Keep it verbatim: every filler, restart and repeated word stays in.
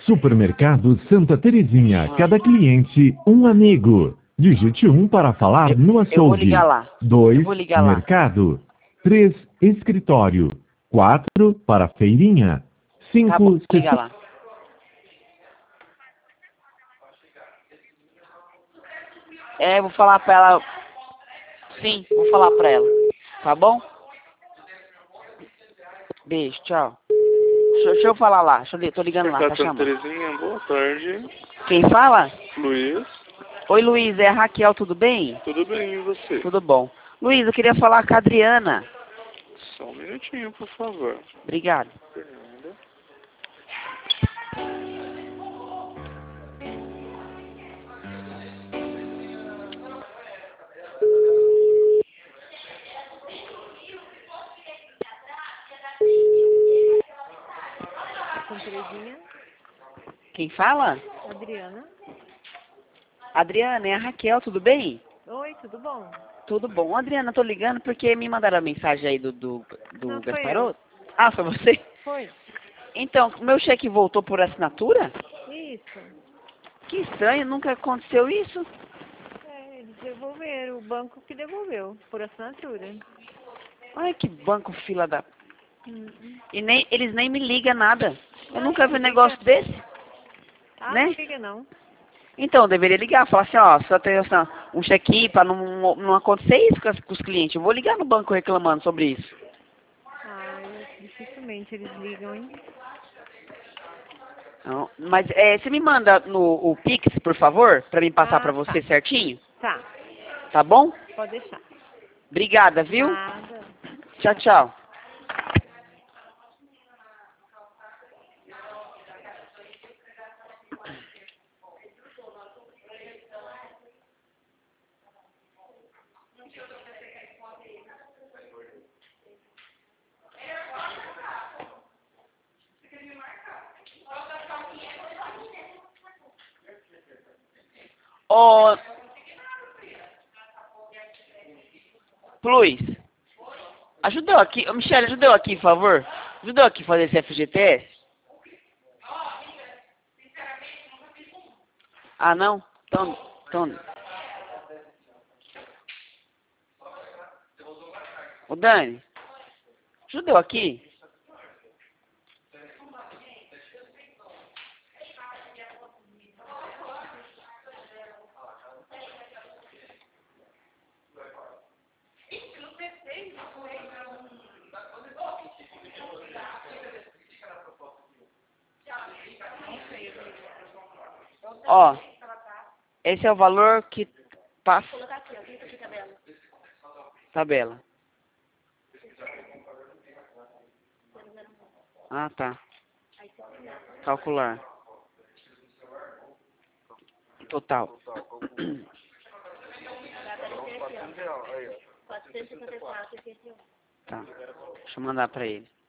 Supermercado Santa Terezinha. Cada cliente, um amigo. Digite um para falar Eu, no eu vou açougue. ligar lá. dois. Eu vou ligar lá. Mercado. três. Escritório. quatro. Para feirinha. Tá bom, cinco. vou ligar lá. É, vou falar pra ela. Sim, vou falar pra ela. Tá bom? Beijo, tchau. Deixa, deixa eu falar lá. Deixa eu, li- tô ligando lá, tá Mercado Santa chamando. Terezinha, boa tarde. Quem fala? Luiz, Oi, Luiz, é a Raquel, tudo bem? tudo bem, e você? Tudo bom. Luiz, eu queria falar com a Adriana. Só um minutinho, por favor. Obrigado. Fernanda. Santa Terezinha, Quem fala? Adriana. Adriana, é a Raquel, tudo bem? Oi, tudo bom? Tudo bom. Adriana, tô ligando porque me mandaram a mensagem aí do, do, do Não, foi Gasparotto. Ah, foi você? Foi? Então, meu cheque voltou por assinatura? Isso. Que estranho, nunca aconteceu isso. É, eles devolveram, o banco que devolveu, por assinatura. Ai, que banco fila da... Hum, hum. E nem, eles nem me ligam nada. Eu Não, nunca vi um liga. negócio desse, Ah, né? não liga não. Então, eu deveria ligar, falar assim, ó, só tem assim, um check-in pra não, não acontecer isso com, as- com os clientes. Eu vou ligar no banco reclamando sobre isso. Ah, eu, dificilmente eles ligam, hein? Não, mas é, você me manda no o Pix, por favor, pra mim passar pra Ah, você tá. certinho, Tá, tá bom? pode deixar. Obrigada, viu? Nada. Tchau, tchau. Ô, Luiz, ajuda eu aqui, ô, Michele, ajuda eu aqui, por favor. Ajuda eu aqui a fazer esse F G T S. Ah, não? Então, então... Ô, Dani, ajuda eu aqui. Ó, esse é o valor que passa... Tabela. Ah, tá. Calcular. Total. Tá. Deixa eu mandar pra ele.